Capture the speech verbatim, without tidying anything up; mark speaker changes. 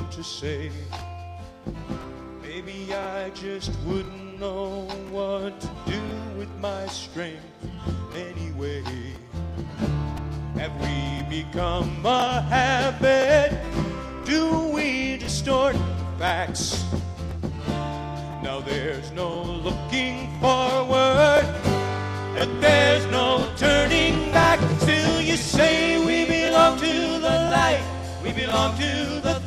Speaker 1: what to say. Maybe I just wouldn't know what to do with my strength anyway. Have we become a habit? Do we distort facts? Now there's no looking forward, but there's no turning back. Still you say we belong to the light, we belong to the